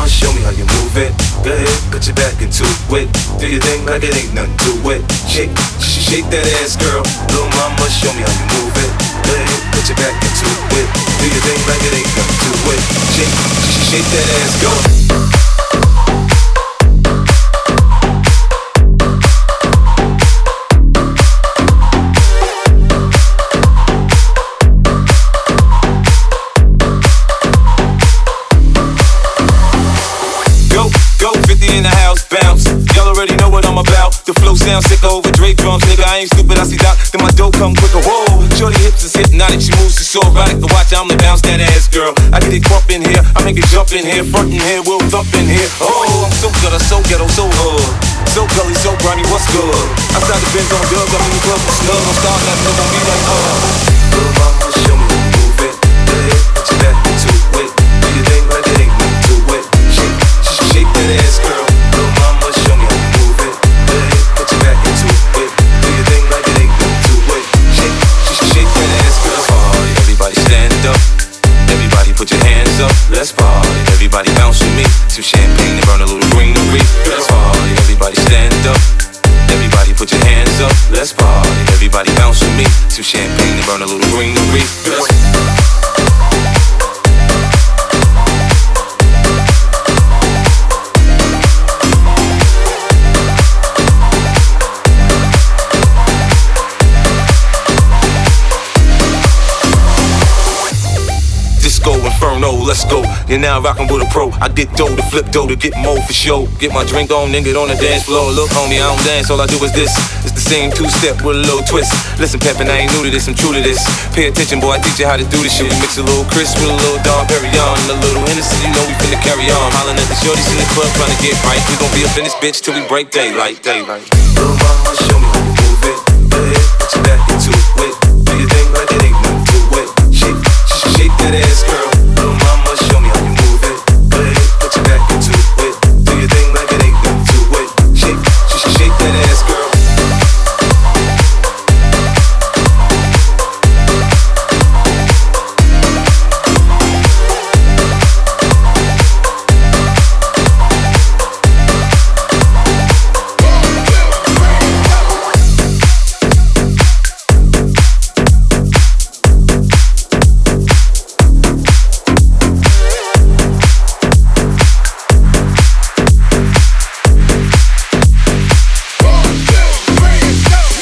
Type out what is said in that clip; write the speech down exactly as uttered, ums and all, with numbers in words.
mama, show me how you move it. Go ahead, put your back into it. Do your thing like it ain't nothing to it. Shake, sh- shake that ass, girl. Little mama, show me how you move it. Go ahead, put your back into it. Do your thing like it ain't nothing to it. Shake, sh- shake that ass, go. In the house, bounce. Y'all already know what I'm about. The flow sounds sick over Drake drums, nigga. I ain't stupid, I see Doc. Then my dough come quicker. Whoa, shorty hips is hypnotic. She moves, she's so erotic. The watch, I'm the bounce that ass, girl. I get it crump in here, I make it jump in here, front in here, we'll thump in here. Oh, I'm so good, I'm so ghetto, so hood, so gully, so grimy. What's good? Outside the Benz on Dub, I'm in the club with snug. Don't start nothing, no gon' be like uh. Little mama, show me how you move it. Go ahead, put your back into it. Do your thing like it ain't nothing to it. Shake, sh- shake that ass, girl. Little mama, show me how you move it. Go ahead, put your back into it. Do your thing like it ain't nothing to it. Shake, sh- shake that ass, girl. Let's party, everybody stand up. Everybody put your hands up. Let's party, everybody bounce with me. Some champagne and burn a little greenery. Let's party, everybody stand up. Everybody put your hands up. Let's party, everybody bounce with me. Some champagne and burn a little greenery. Let's Inferno, let's go. You're now rockin' with a pro. I get dough to flip dough to get more for show. Get my drink on, then get on the dance floor. Look, homie, I don't dance, all I do is this. It's the same two-step with a little twist. Listen, Peppin', I ain't new to this, I'm true to this. Pay attention, boy, I teach you how to do this shit. We mix a little Chris with a little Dom Perignon and a little Hennessy, you know we finna carry on. Hollin' at the shorties in the club, tryna get right. We gon' be up in this bitch till we break daylight, daylight. Little mama, show me how you move it. Go ahead, put your back